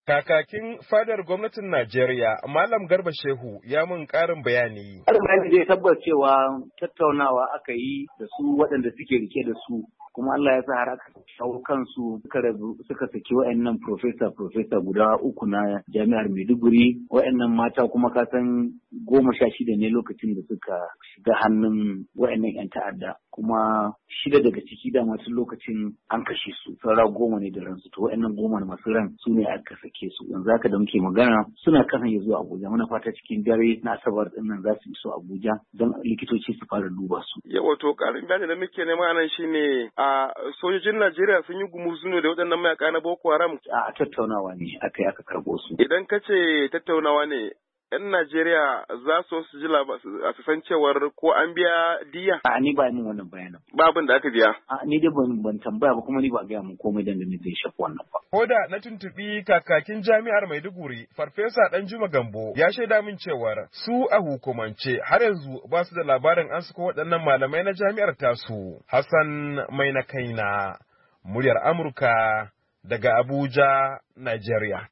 Kakakin fadar gwamnatin Najeriya, Malam Garba Shehu ya mun ƙarin bayani. Ƙarin bayani zai tabbatar cewa tattaunawa aka yi da su waɗanda suke rike da su. Kuma Allah ya sa har aka shawo kansu suka saki wa'annan profesa guda uku na jami'ar Maiduguri, wa'annan mata kuma ka san 16 ne lokacin da suka shiga hannun wa'annan 'yan ta'adda, kuma 6 daga ciki da masu lokacin an kashe su, saura 10 ne da ransu, to wa'annan 10 masu ran su ne aka sake su. Yanzu haka da muke magana suna kan hanyar zuwa Abuja, muna fata cikin dare na Asabar din nan za su iso Abuja don likitoci su fara duba su. Yawa to ƙarin bayani da muke nema nan shine a sojojin Najeriya sun yi gumurzu ne da waɗannan mayaka na Boko Haram. A tattaunawa ne aka karɓo su. Idan ka ce tattaunawa ne, 'yan Najeriya za su ji su san cewar ko an biya diya? Ni ba min wannan bayanin. Babin da aka biya? Ni dai ban tambaya ba, kuma ni ba gaya mun komai dangane zai shafi wannan ba. Ko da na tuntuɓi kakakin jami'ar Maiduguri, Farfesa Ɗanjuma Gambo ya shaida min cewar su a hukumance har yanzu ba su da labarin an suko waɗannan malamai na jami'ar tasu. Hassan Mai na kaina, muryar Amurka daga Abuja, Najeriya.